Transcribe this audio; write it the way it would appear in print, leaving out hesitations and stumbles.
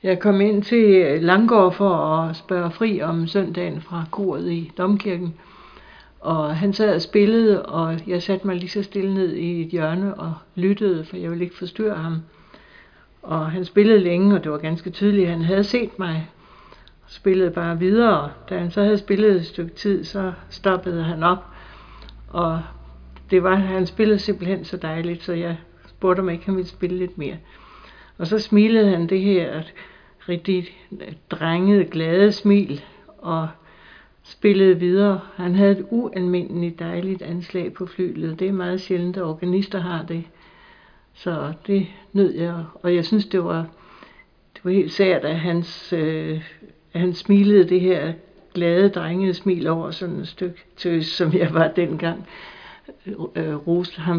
Jeg kom ind til Langgaard for at spørge fri om søndagen fra koret i Domkirken. Og han sad og spillede, og jeg satte mig lige så stille ned i et hjørne og lyttede, for jeg ville ikke forstyrre ham. Og han spillede længe, og det var ganske tydeligt, at han havde set mig. Og spillede bare videre. Da han så havde spillet et stykke tid, så stoppede han op. Og han spillede simpelthen så dejligt, så jeg spurgte, om ikke han ville spille lidt mere. Og så smilede han det her rigtig drengede, glade smil, og spillede videre. Han havde et ualmindeligt dejligt anslag på flyglet. Det er meget sjældent, at organister har det. Så det nød jeg, og jeg synes, det var helt sært, at han smilede det her glade, drengede smil over sådan et stykke tøs, som jeg var dengang. Roste ham